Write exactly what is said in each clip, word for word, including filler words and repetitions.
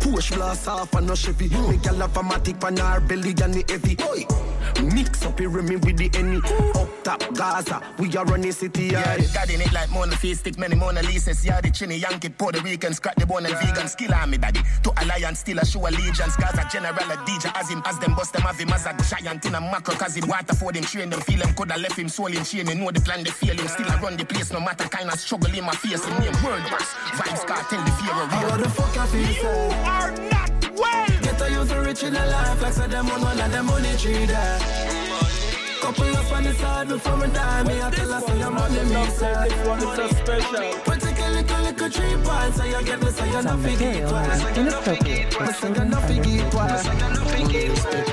Push blast off and no Chevy. Mm. Me gal have a matic pan her belly and the heavy. Oi. Mix up here me with the enemy. Up top Gaza, we are running city. Yeah, they got in it like Mona Face, stick many Mona Lisa's. Yeah, the chinny Yankee, Puerto Rican, scratch the bone and yeah. Vegan. Skill army daddy. To alliance, still a show allegiance. Gaza general a D J as him, as them bust them have him as a giant in a macro. Cause him water for them, train them, feel them. Coulda left him soul in chain. You know the plan, they feel him. Still I run the place, no matter kind of struggle in my face. Him name word burst. Vibes cartel, the fear of real. How the fuck I feel? You are not well. Get a youth rich in a life, like so them on one of them money tree there. Couple up on the side before we die. Me I tell us say your money me say this one is so special. But take a little little tree pile, so you get this, so you're not forget twice. So you're not forget twice. So you're not forget twice. So you're not forget twice.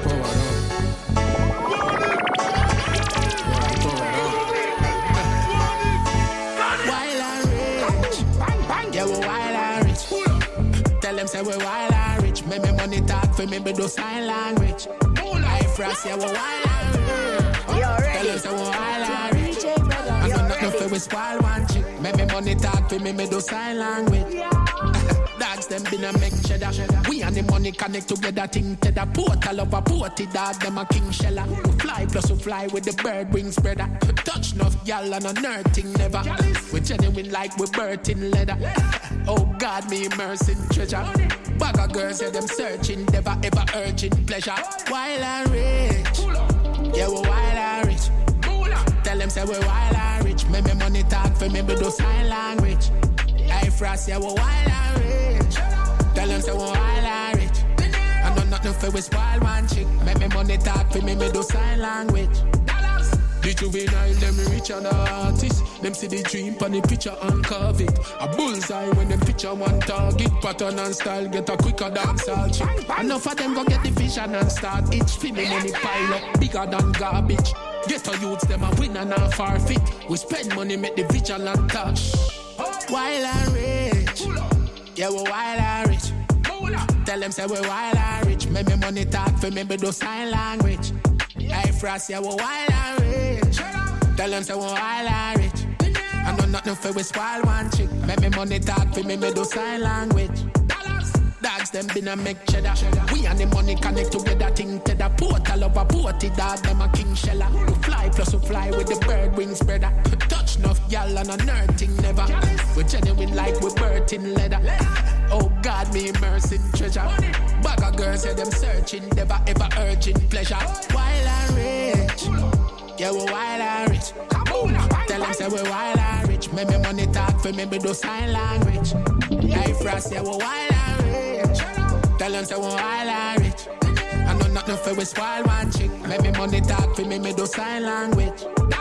Wild and rich, yeah we wild and rich. Tell them say we wild and rich. Make me money talk for me, but do sign language. I frost, yeah we wild and rich. Tell them say we wild and rich. I know nothing for we spoil one chick. Make me money talk for me, me do sign language. Dogs them been a make cheddar. We and the money connect together, think to the portal of a porty dog, them a king sheller. We fly plus we fly with the bird wings spreader. Touch enough gal and a nerd thing never. We genuine like we birthing leather. Oh God, me immersing treasure. Bag of girls, yeah, them searching, never ever urging pleasure. Wild and rich, yeah, we wild and rich. Tell them say we wild and rich. Make me money talk for me, but do sign language. I frost, yeah, we wild and rich. Tell them say we wild and rich. I know nothing for we spoil one chick. Make me money talk for me, me do sign language. The juvenile, them rich and artist. Them see the dream on the picture and carve it. A bullseye when them picture one target. Pattern and style get a quicker dance all chick. Enough of them go get the vision and start itch. Feeling money pile up bigger than garbage. Get our youths, them a win and a forfeit. We spend money, make the vigilant touch. Wild and rich, yeah we wild and rich. Tell them say we wild and rich. Make me money talk for me, but do sign language. I frost, yeah we wild and rich. Tell them say we wild and rich. I know nothing for we spoil one chick. Make me money talk for me, me do sign language. Dogs them been a make cheddar. We and the money connect together, think to the portal of a porty dog, them a king sheller. We fly plus we fly with the bird wings spreader. Touch enough gal and a nerd thing never. We genuine like we birthing leather. Oh God, me immersing treasure. Bag of girls, yeah, them searching, never ever urging pleasure. Wild and rich, yeah we wild and rich. Tell them say we wild and rich. Make me money talk for me, but do sign language. I frost, yeah we wild and rich. Tell them say we wild and rich. I know nothing for we spoil one chick. Make me money talk for me, me do sign language.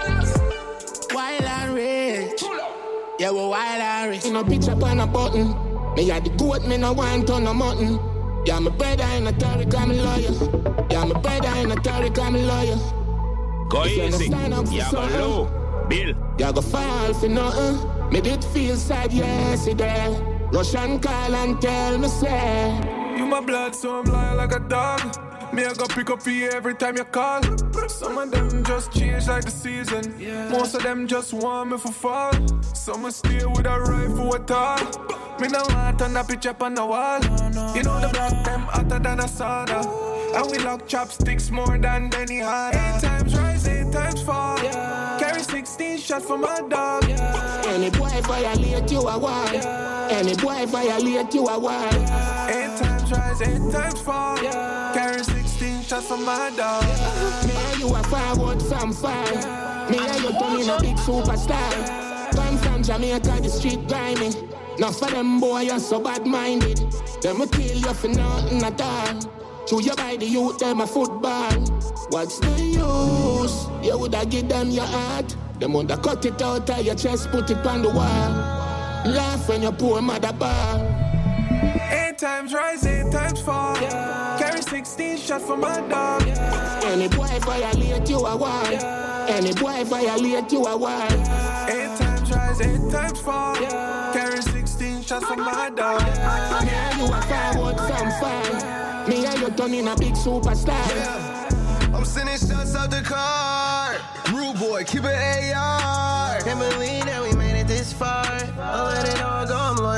Wild and rich, yeah we wild and rich. In a picture on a button. Me a the goat, me no want on a mutton. Yeah, my brother in a Tariq, I'm a lawyer. Yeah, my brother in a Tariq, I'm a lawyer. Go easy, yeah go low, Bill. Yeah go fall for nothing. Me did feel sad yesterday. Russian call and tell me say you my blood, so I'm lying like a dog. Me I go pick up for you every time you call. Some of them just change like the season. Yeah. Most of them just want me for fall. Some stay with a rifle at all. Me no want on a picture on the wall. No, no, you know the black them hotter than a sauna. And we lock chopsticks more than any harder. Eight times rise, eight times fall. Yeah. Carry sixteen shots for my dog. Yeah. Any boy violate you a war. Yeah. Any boy violate you a war. Yeah. Eight times rise, eight times fall. Yeah. Carry sixteen shots for my dog. Yeah. Me and you a forward from far. Yeah. Me and you turning a big superstar. Yeah. Come from Jamaica, the street grimy. Not for them boy, you're so bad-minded. Them will kill you for nothing at all. Chew you by the youth, them a football. What's the use? You woulda give them your heart. Them woulda cut it out of your chest, put it on the wall. Laugh when your poor mother ball. Eight times rise, eight times fall. Yeah. Carry sixteen shots for my dog. Yeah. Any boy violate you a war. Yeah. Any boy violate you a war. Yeah. Eight times rise, eight times fall. Yeah. Carry sixteen shots for my dog. Yeah. Me and you a forward from far. Yeah. Me and you turning a big superstar. Yeah. I'm sending shots out the car. Rude boy, keep it A R. Can't believe that we made it this far. I'll let it all go, I'm loyal.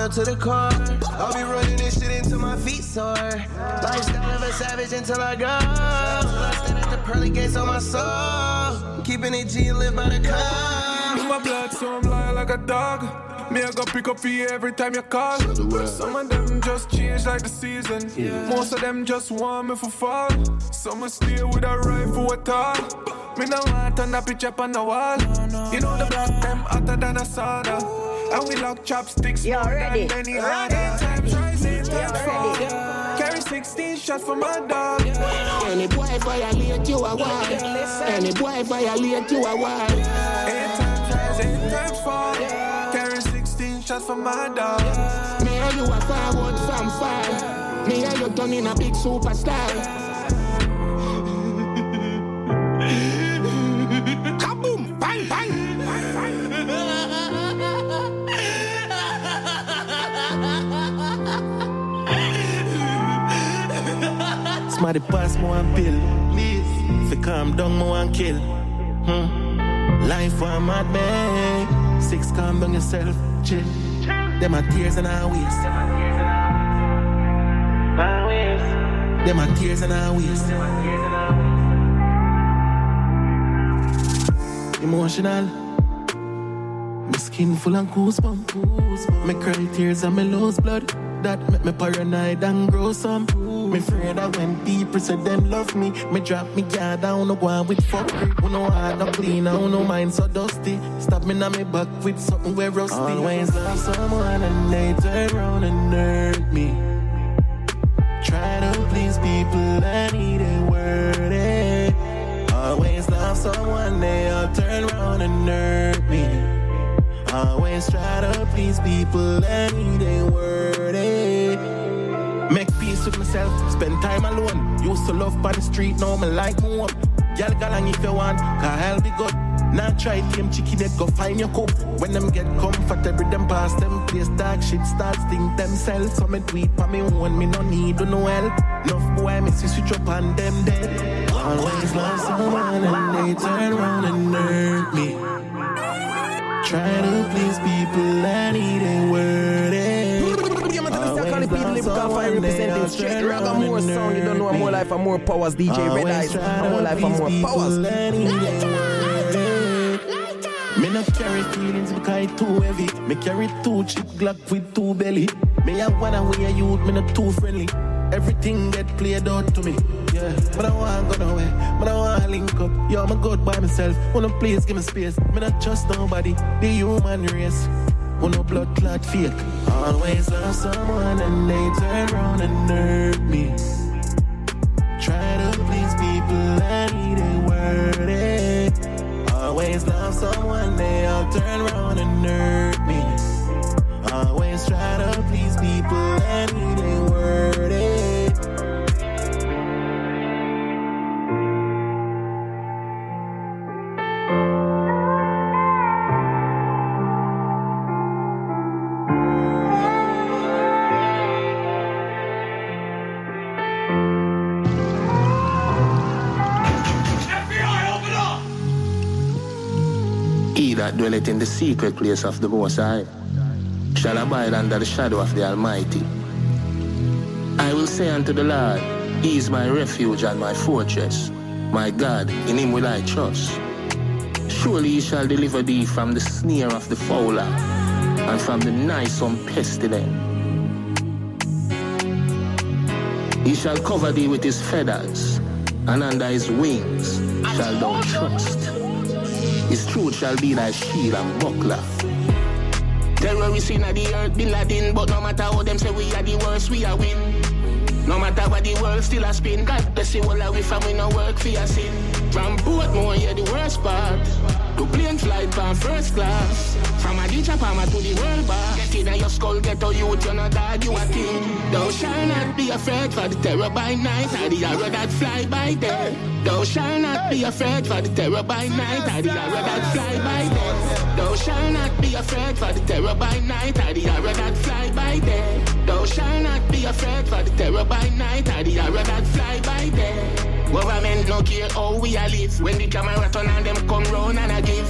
loyal to the core. I'll be running this shit until my feet sore. Lifestyle of a savage until I go. I stand at the pearly gates on my soul. Keeping it G and live by the code. My blood, so I'm lying like a dog. Me, I go pick up for you every time you call. Some of them just change like the season. Yeah. Most of them just want me for fall. Some will stay with a rifle at all. Me no want on that picture on the wall. No, no. You know the black them hotter than a sauna. And we lock chopsticks more than any other. Anytime try, same time fall. Carry sixteen shots for my dog. Any boy violate you a wall. Any boy violate you a wall. Anytime try, same time fall. Carry sixteen shots for my dog. Me and you a forward from far. Me and you done in a big superstar. Kaboom! Bang! Bang! Somebody pass me one pill, please. If you calm down, me one kill. Hmm. Life one mad man. Six, calm down yourself, chill. Them are tears in our waist. Them are tears in our waist. Emotional. My skin full of goosebumps. Me cry tears and me lose blood. That make me paranoid and grow some. Me afraid that when people say them love me, me drop me guard down, no go on with fuck. Who no heart no clean, who no mind so dusty. Stop me now me back with something where rusty. Always love someone and they turn around and hurt me. Try to please people, I need a word. Eh. Always love someone, they all turn around and hurt me. Always try to please people, I need a word. Eh. Make peace with myself, spend time alone. Used to love by the street, now me like more. Y'all galang if you want, cause I'll be good. Now try team chicken head, go find your cook. When them get comfortable, them past them place dark shit starts think themselves. So me tweet for me one, me no need do no help. Enough boy me see switch up on them dead. Always love someone and they turn around and hurt me. Try to please people, I need a word. Eh. Always love someone, they all turn around and more sound, you don't know more life and more powers. D J Red Eyes, more life and more powers. Me not carry feelings because it's too heavy. Me carry two chip Glock with two belly. Me have one away a youth, me not too friendly. Everything get played out to me. Yeah, but I want to go nowhere, but I want to link up. Yo, I'm a good by myself. Wanna please give me space. Me not trust nobody, the human race. Who no blood clot fake. Always love someone and they turn around and hurt me. Try to please people, I need a word. Eh. Always love someone, they all turn around and hurt me. Always try to please people, I need a word. Eh. That dwelleth in the secret place of the Most High shall abide under the shadow of the Almighty. I will say unto the Lord, He is my refuge and my fortress. My God, in Him will I trust. Surely He shall deliver thee from the snare of the fowler and from the noisome pestilence. He shall cover thee with His feathers, and under His wings shall thou trust. His truth shall be thy shield and buckler. Terrorists in the earth be Latin, but no matter how them say we are the worst, we are win. No matter what the world still a spin, God bless you all away from we no work for your sin. From Portmore, yeah, the worst part. To plane flight from first class. From a ditch Palma to the world bar. Get in your skull, get a youth, you're not dad, you a king. Thou shall not be afraid for the terror by night, or the arrow that fly by day. Thou shall not be afraid for the terror by night, or the arrow that fly by day. Thou shall not be afraid for the terror by night, or the arrow that fly by day. Thou shall not be afraid for the terror by night, or the arrow that fly by day. Government no care how we a live. When the camera turn on them come round and a give.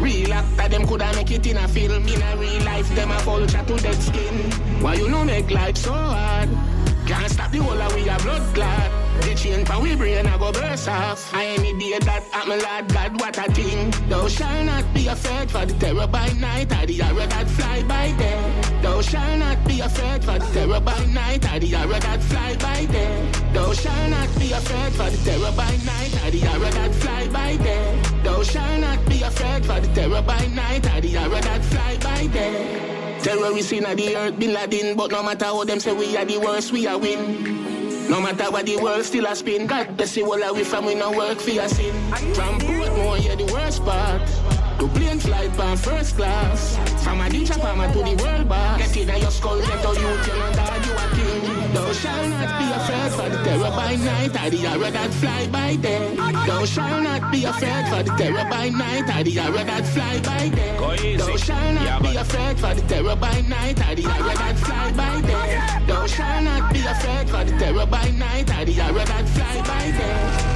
Real actor, them coulda make it in a film. In a real life, them a vulture to dead skin. Why you no make life so hard? Can't stop the whole of we a blood clot. The chain for we brain a go burst off. I any day that happen, Lord God, what a thing. Thou shall not be afraid for the terror by night, or the arrow that fly by day. Thou shall not be afraid for the terror by night, or the arrow that fly by day. Thou shall not be afraid for the terror by night, or the arrow that fly by day. Thou shall not be afraid for the terror by night, or the arrow that fly by day. Terrorists in the earth, Bin Laden, but no matter how them say we are the worst, we are win. No matter what the world still a spin, God bless you all we from we no work for your sin. From Portmore, yeah, the worst part. To plane flight by first class. From a ditch farmer to the world boss. Get in your skull, get out you, tell no dog you a king. Thou shall not be afraid for the terror by night, or the arrow that fly by day. Thou shall not be afraid for the terror by night, or the arrow that fly by day. Thou shall not be afraid for the terror by night, or the arrow that fly by day. Thou shall not be afraid for the terror by night, or the arrow that fly by day.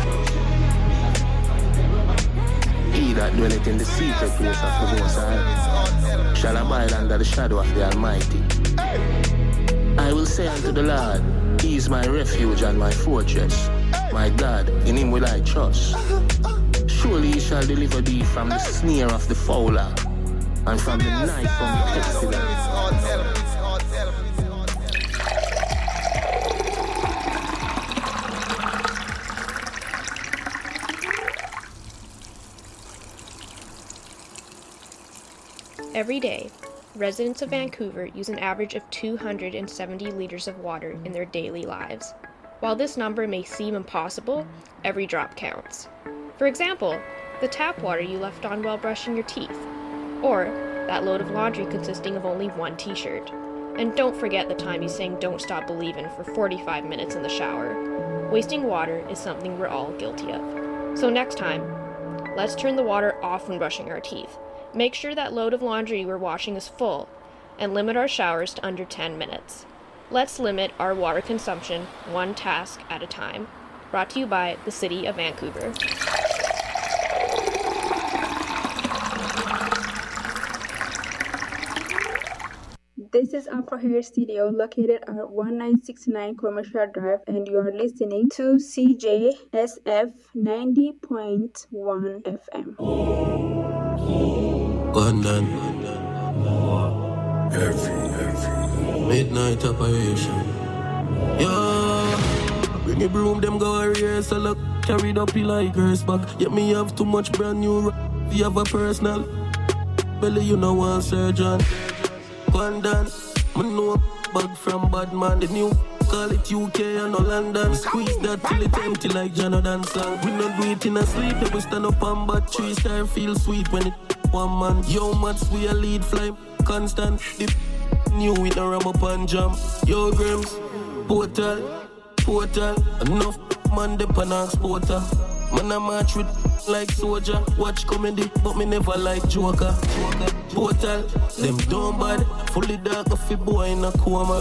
He that dwelleth in the secret place of the Most High shall abide under the shadow of the Almighty. I will say unto the Lord, He is my refuge and my fortress. My God, in Him will I trust. Surely He shall deliver thee from the snare of the fowler, and from the knife from the pestilence. Every day, residents of Vancouver use an average of two hundred seventy liters of water in their daily lives. While this number may seem impossible, every drop counts. For example, the tap water you left on while brushing your teeth, or that load of laundry consisting of only one t-shirt. And don't forget the time you sang Don't Stop Believin' for forty-five minutes in the shower. Wasting water is something we're all guilty of. So next time, let's turn the water off when brushing our teeth. Make sure that load of laundry we're washing is full, and limit our showers to under ten minutes. Let's limit our water consumption one task at a time. Brought to you by the City of Vancouver. This is Afro Hair Studio located at one nine six nine Commercial Drive, and you are listening to C J S F ninety point one F M. London, heavy, heavy, midnight operation. Yeah, bring a broom, them go a rehearsal, look, carried up you like girls back. Yet me have too much brand new, you have a personal belly, you know one surgeon. London, me know bag from bad man, the new call it U K and no London. Squeeze that till it empty like Jonathan song. We not do it in a sleep, we stand up on bad tree star feel sweet when it one man. Yo mats we a lead fly constant. The new with a ram up and jump. Yo Grims, portal, portal. Enough man dep an exporter. Man a march with like soldier. Watch comedy, but me never like Joker. Portal, them dumb bad. Fully dark of a boy in a coma.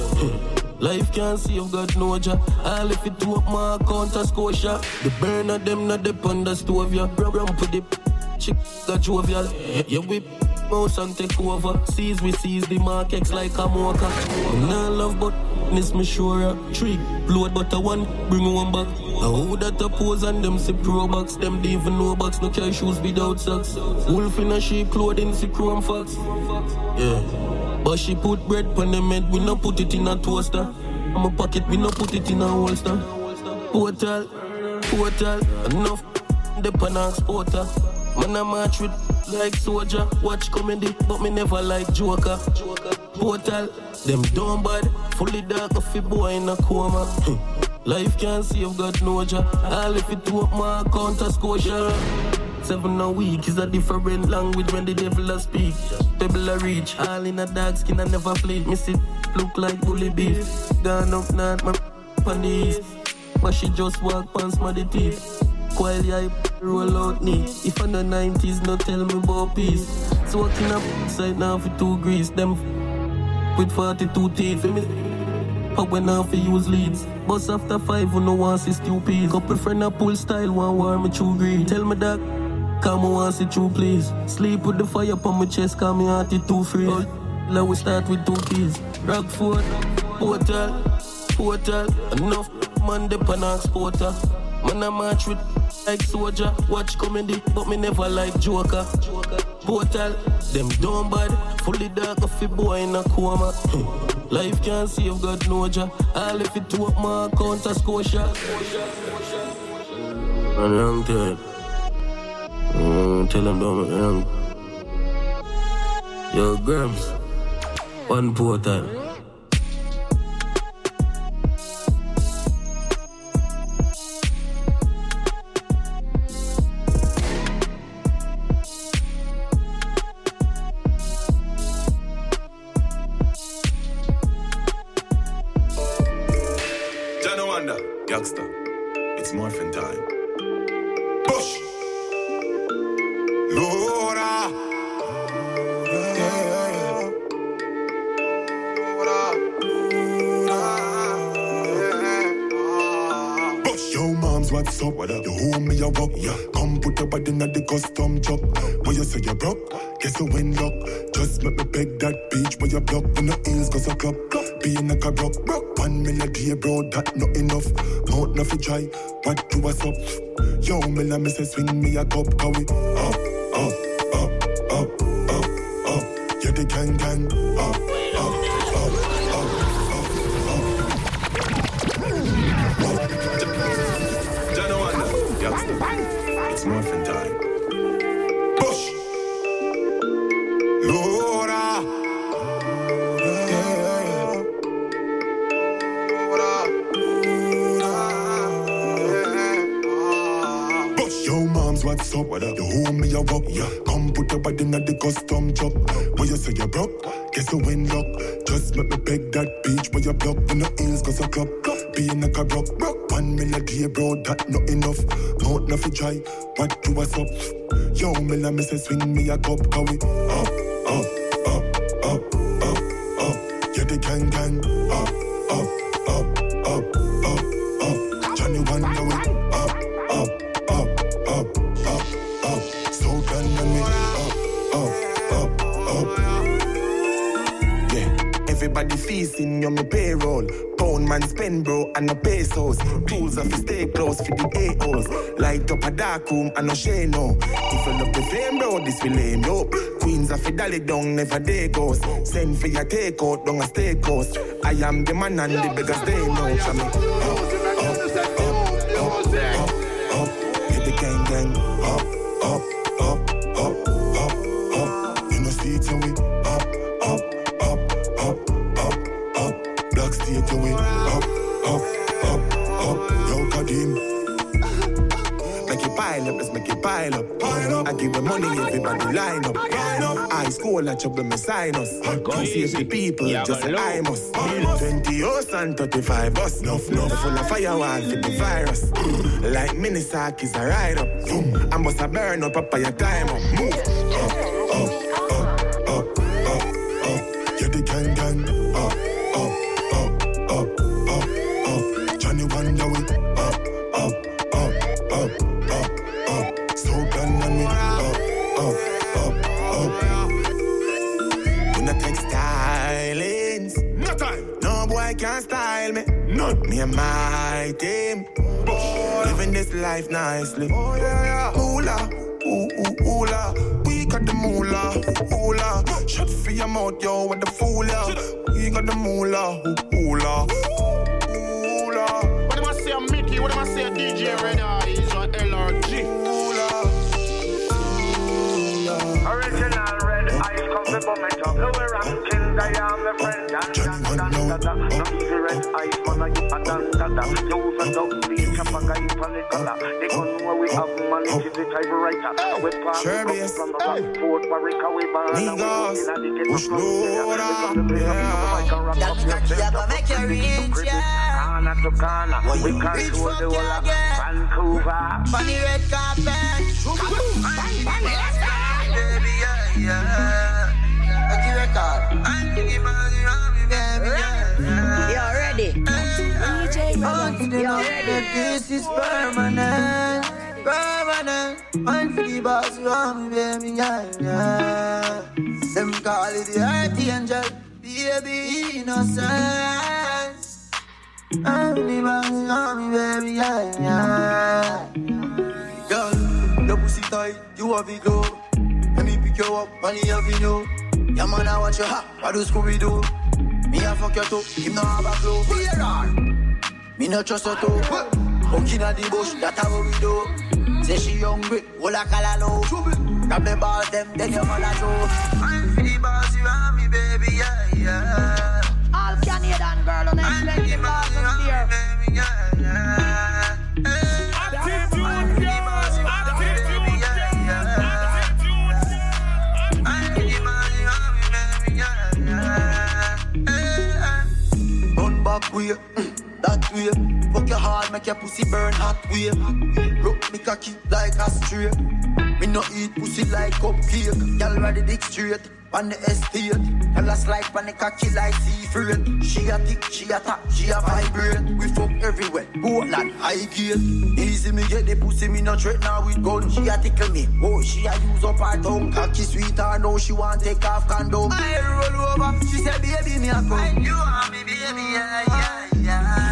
Life can't save God no ja. All if it to up my account a Scotia. The burn of them not dep on the stove ya. Ramp with the chick got jovial. You whip mouse and take over. Seize we seize the markets like a mocha. Nah love but this me sure. Three load but a one bring one back. I who that a pose and them see pro box. Them they even know box no carry shoes without socks. Wolf in a sheep clothing see chrome fox. Yeah, but she put bread on them head. We no put it in a toaster. I'm a pocket we no put it in a holster. Portal, portal, enough dep an exporter. Man a march with like soldier. Watch comedy, but me never like Joker. Portal, them dumb bad. Fully dark of a boy in a coma. Life can't save God no ja. All if it to up my account a Scotia. Seven a week is a different language when the devil a speak. Pebble a reach, all in a dark skin I never played. Miss it, look like bully beef. Gone up north, my on the east. But she just walk past my the teeth. While I roll out knee. If I'm the nineties, no tell me about peace. So walking up side now for two grease. Them with forty-two teeth. But when I fi use leads. Bus after five, who no want see stupid. Couple friend a pull style, one war me true greed. Tell me that Come on, see true, please. Sleep with the fire upon my chest, call me heart it too free. Let we start with two keys. Rockford, Portal, Portal. Enough man dep on exporter. Man a march with like soldier. Watch comedy, but me never like Joker. Portal, them dumb bad. Fully dark of a boy in a coma. Life can't save God no ja. All if it to up my account a Scotia. I'm young dead. Mm, tell them don't be young. Yo, Grams. One Portal. Youngster, it's morphin' time. Push! Lora! Yeah. Lora! Lora! Push! Yo, moms, what's up? What up? You hold me a walk. Yeah. Come put your body in the custom truck. Where you say you're broke? Guess you win luck. Just make me beg that beach where you block. When the heels goes a club. Being a car rock. One million day, bro, that not enough. Mount nothing try, what do us up? Yo, me la me say swing me a cup, how we up, up, up, up, up, up. Yeah, the gang gang, up, up, up, up, up, up. Jano Wanda, youngster, it's morphin' time. Push, Lora. What's up? What up? You hold me a walk. Yeah. Come put your body in the custom truck. Where you say you're broke? Guess you win luck. Just make me beg that beach where you block. When the heels goes a club. Being a car rock. One million day, bro, that not enough. Mount nothing try. What do us up? Yo, me la me say swing me a cup. How we up, up, up, up, up, up. Yeah, the gang gang. Up, up, up, up, up, up. Johnny Wanda we up, up, up, up. Everybody feasting on my payroll. Pound man spend, bro, and no pesos. Tools of stay close for the A Os. Light up a dark room and no shade, no. If you love the flame, bro, this will lame, no. Queens of Fidali down, never day goes. Send for your takeout, down a stay coast. I am the man and the biggest day, no. Come up, up, up, up, up, up. Get the gang, gang, up, up, up, up, up, up. You know, see it, so we up, up, up, up, up, up. Black state, so we up, up, up, up. Yo, Kadim. Make it pile up, let's make it pile up. Pile up. I give them money, everybody line up. Line up. I school, I chop them, my sinus. See the people, yeah, just say I must. twenty us and thirty-five us. Nuff, nuff. Full of firewall for the virus. Like Minisak is a ride up. I must have burn up, up your time up. Move. Up, up, up, up, up, up. Yeah, the gang gang. Up, up, up, up, up, up. Johnny Wanda we up, up, up, up, up, up. So done and we up, up, up, up. We not take stylings. No time. No boy can style me. None. Me and my team. Boy. Living this life nicely. Oh yeah, yeah. Hula, ooh ooh oola. We got the moolah, oola. Shut for your mouth, yo, with the fool, ya. We got the moolah, ooh oola. Oola. What am I say, Mickey? What am I say, D J Redder? He's on L R G. Original red eyes come the moment of lower ranking. I am the friend and da-da-da-da-da. No easy red eyes, man, I get a da-da-da. Use a dog, please, come a guy for the color. They gun where we have man, it is the type of writer. We pass from the Fort Barrica, we ban. Niggas, push Lora. Yeah, make you reach, yeah. Corner to corner, we can't hold the whole of Vancouver. Funny red carpet. Bang, bang, let's go. Baby, yeah, yeah. Make you record. I'm thinking about you, baby, yeah. You're ready. D J Redder, you're ready. This is permanent. permanent. Mind for the boss, you want me, baby, yeah, yeah. Them call it the earth angel, baby, innocence. I'm the boss, you want me, baby, yeah, yeah. Girl, your pussy tight, you have it glow. Let me pick you up, money have you know. Yeah, man, I want you hot, what do Scooby-Doo? Me a fuck you too, him no have a clue. Me no trust you too. Walking at the bush, that's how we do. Say she hungry, all I call her low. Grab the balls, them, then you follow through. I'm for the boss, you want me, baby, yeah, yeah. All Canadian girl on next leg, the boss is here. Baby, yeah, yeah. Attitude, girl, attitude, yeah, yeah. I'm for the boss, you want me, baby, yeah, yeah. Run back way, that way. Fuck your heart, make your pussy burn hot way. Rock me cocky like a straight. Me no eat pussy like cupcake. Y'all ready dick straight on the estate. Y'all a slide on the cocky like seafood. She a tick, she a tap, she a vibrate. We fuck everywhere, Portland, high gate. Easy me get the pussy, me no threat now with gun. She a tickle me, oh she a use up her tongue. Cocky sweet her know she want take off condom. I roll over, she said baby me a come. And you are me baby, yeah, yeah, yeah.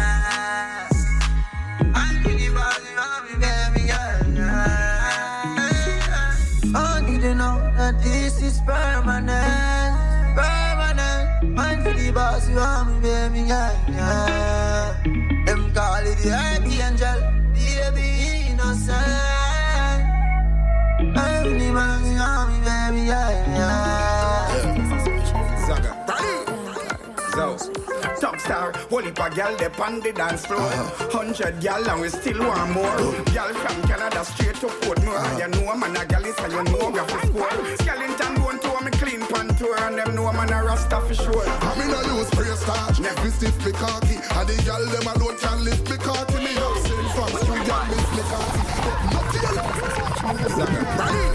This is permanent, permanent. Mind for the boss, you want me, baby, yeah, yeah. Them call it the earth angel, baby, innocent. I'm the man, you want me, baby, yeah, yeah. Zaga, Zo, top star, whole heap of gal, they on the dance floor. Hundred gal and we still want more. Gal from Canada straight to Portmore. You know man a gal is and you know we have to score. Skellington don't tour me clean pantour and them know man a rasta for sure. I mean I use spray starch, never stiff me cocky. And the gal them alone can lift me cocky. Me up sing from street gal lift me cocky. Zaga, right?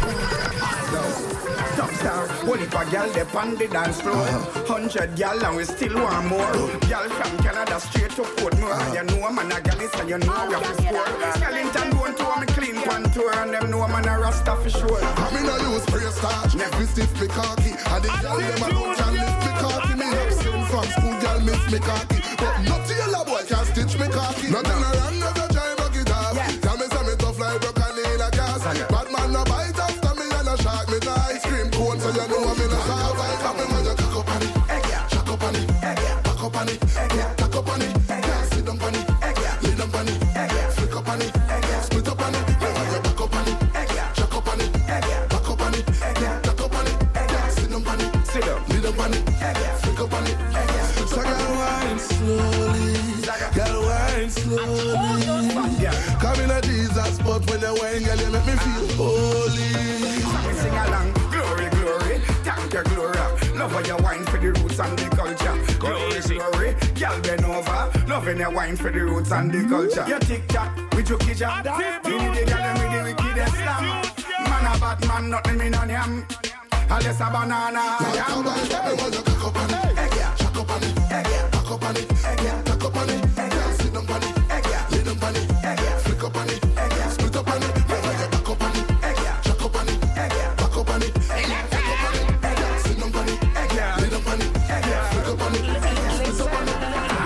Top star, whole heap of gal, they on the dance floor. Hundred gal and we still want more. Gal from Canada straight to Portmore. You know man a gal is and you know we have to score. Skellington don't tour me clean pantour and them know man a rasta for sure. I mean I use spray starch, never stiff me cocky. And the gal them alone can lift me cocky. Me up sing from school gal miss me cocky. But not yellow boy can stitch me cocky. Nothing around never try rock it off. Tell me some tough like broccoli in a gas. Bad man no bite after me and a shark me no ice cream cone. So you know I'm in a soft like I'm in when you cock up on it. Chuck up on it, back up on it, tack up on it, sit down on it, lay down on it, flick up on it, split up on it, when you back up on it, chuck up on it, back up on it, tack up on it, sit down on it, lay down on it, flick up on it. So girl wine slowly, girl wine slowly. Come in a Jesus spot when you wine, girl you make me feel holy. Sing along, glory, glory, thank you, glory. Love how you wine for the roots and the culture. Glory, glory, girl bend over. Loving your wine for the roots and the culture. You tick-tock with your kija. You need the girl and with the wickedest slam. Man a bad man, nothing me on him. Unless a banana. Chuck up on it, chuck up on it, chuck up on it, chuck up on it, chuck up on it, sit down on it, lay down on it, flick up on it, split up on it, back up on it, chuck up on it, back up on it, sit down on it, lay down on it, flick up on it, split up on it.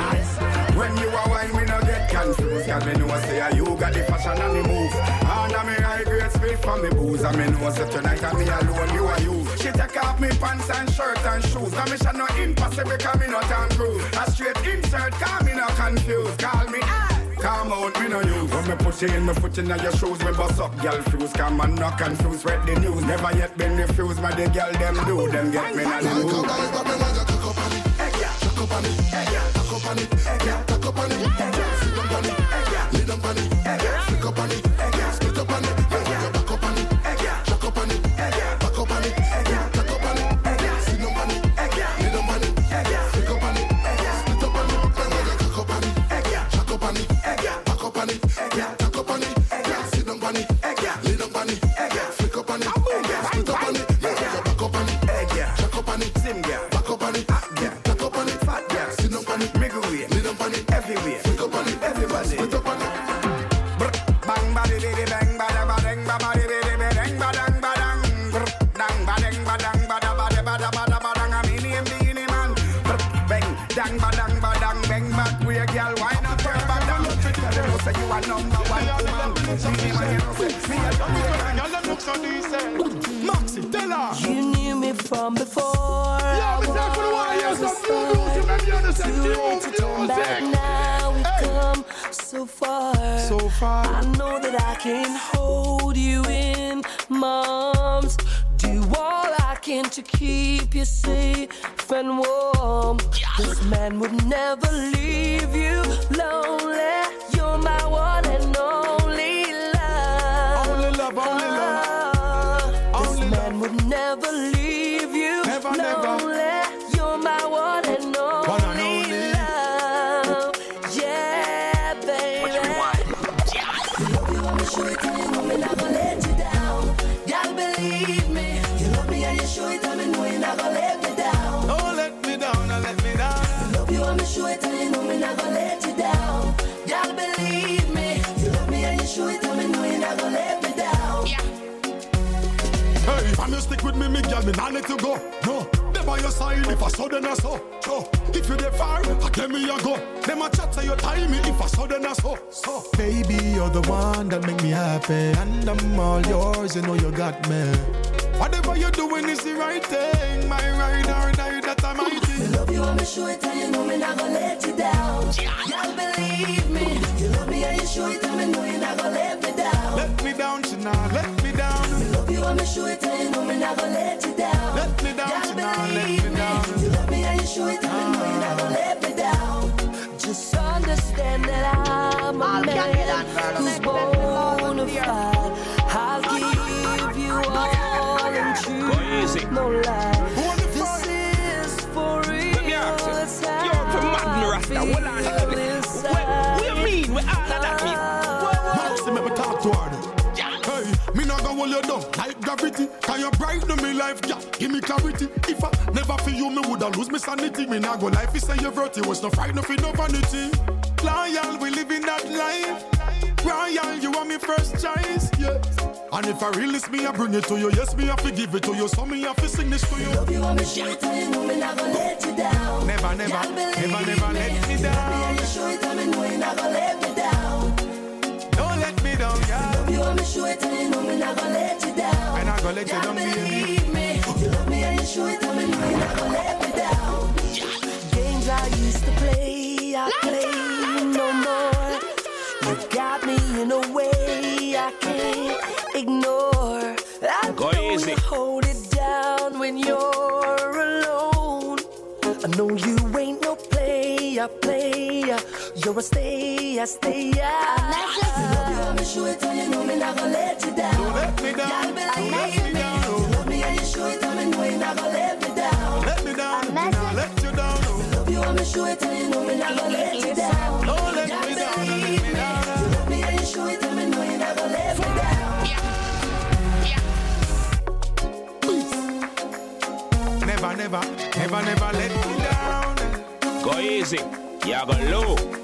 When you are wine, we no get confused. Cause me know say you got the fashion and the move. Under me high grade spit from me booze. And me know say tonight and me alone, you are you. She take off me pants and shirt and shoes. And me shall not impossible cause me not on cruise. A straight insert cause me not confused. Call me come out, me no use. When me put you in, me foot in your shoes. Me bust up, girl fuse. Come and not confused, read the news. Never yet been refused, but the girl them do. Them get me not the mood. Chuck up on it, chuck up on it, chuck up on it, chuck up on it, sit down on it, lay down on it, flick up on it, split up on it, back up on it, chuck up on it, back up on it, chuck up on it, sit down on it, lay down on it, flick up on it, split up on it, chuck up on it, chuck up on it, back up on it, chuck up on it, sit down on it, lay down on it, flick up on it, split up on it, back up on it, chuck up on it, back up on it, tack up on it, fat girl, sit down on it, make a way, lay down on it. say you are number one woman. See me when you know say me a Jamaican. Y'all them look so decent. Maxi, tell her. You knew me from before. Yeah, we talk for the while. Yes, some new music. Let me understand Too new late to turn back music. now. We've Hey. come so far. So far. I know that I can hold you in my arms. Do all I can to keep you safe and warm. This man would never leave you lonely. You're my one and only love. Only love, only love. This Only man would never leave you Never, lonely. never. You're my one and only One and only. love. Yeah, baby. What you want? Love you, I'ma show it, and you know me not gonna let you down. Y'all believe me. You love me and you show it, and me know you're not gonna let me down. Don't let me down, don't let me down. Love you, I'ma show it, and you know me not gonna let you down. Y'all believe me. You love me and you show it, and me know you're not gonna let me down. Hey, if I'm you stick with me, me girl, me not let you go. No, they by your side if I saw then I saw. So, if you dey far, I tell me you go. Them a chat say you time me if I saw then I saw. So, baby, you're the one that make me happy, and I'm all yours. You know you got me. Whatever you're doing is the right thing. My ride or die, that I'm mighty. Love you, I'ma show it, and you know me not gonna let you down. Y'all believe me. You love me and you show it, and me know you're not gonna let me down. Let me down tonight, let me down. Love you, I'ma show it, and you know me not gonna let you down. Let me down Y'all tonight, let believe me down. You love me and you show it, and me know you're not gonna let me down. Just understand that I'm a All man Canadian girl, who's next level, bona fide. I'll give you all and Go easy. truth, no lie. This is for real. Let me ask you. It's how You're from Madden Rasta. What are you? I feel What you mean? What all of that mean? Maxi, make me talk to her. Hey, me not gonna hold you down like gravity. Can you brighten me life, yeah? Give me clarity. If I never feel you, me woulda lose me sanity. Me not go life, you say you're virtuous, no frightened for no vanity. Loyal, we live in that life. Royal, you are me first choice, yes. And if I release me, I bring it to you. Yes, me, I forgive it to you. So me, I fi sing this to you. Love you, I'ma show it, and you know me not gonna let you down. Never, never, Y'all believe never, never let me Love me down. and you show it, and me know you're not gonna let me down. Don't let me down, yeah. Love you, I'ma show it, and you know me not gonna let you down. I'm not gonna let you Y'all down, baby. believe me. You love me and you show it, and me know you're not gonna let me down. Games I used to play, I play no more. You got me in a way I can't ignore. I Go know easy. you hold it down when you're alone. I know you ain't no player, player. You're a stayer, stayer. Love you, I'ma show it, and you know me not gonna let you down. Don't let me down. Y'all Don't believe let me me. down. You love me and you show it, and me know you're not gonna let me down. Let me down. Me not let you down. Love you, I'ma show it, and you know me not gonna let you down. Don't let Y'all me down. Don't let believe me me. down. You love me and you show it, and me know you're not gonna let me down. Never, never, never, never let me down. Go easy. You go low.